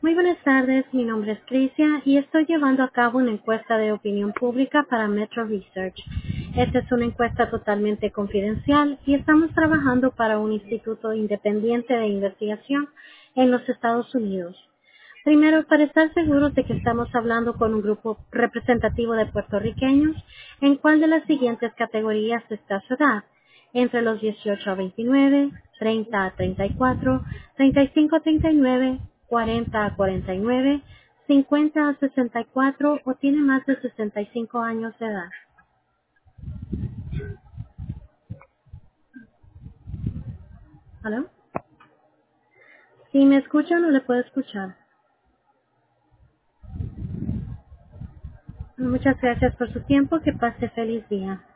Muy buenas tardes, mi nombre es Crisia y estoy llevando a cabo una encuesta de opinión pública para Metro Research. Esta es una encuesta totalmente confidencial y estamos trabajando para un instituto independiente de investigación en los Estados Unidos. Primero, para estar seguros de que estamos hablando con un grupo representativo de puertorriqueños, ¿en cuál de las siguientes categorías está su edad? Entre los 18 a 29, 30 a 34, 35 a 39, 40 a 49, 50 a 64 o tiene más de 65 años de edad. ¿Aló? Si me escucha, no le puedo escuchar. Muchas gracias por su tiempo. Que pase feliz día.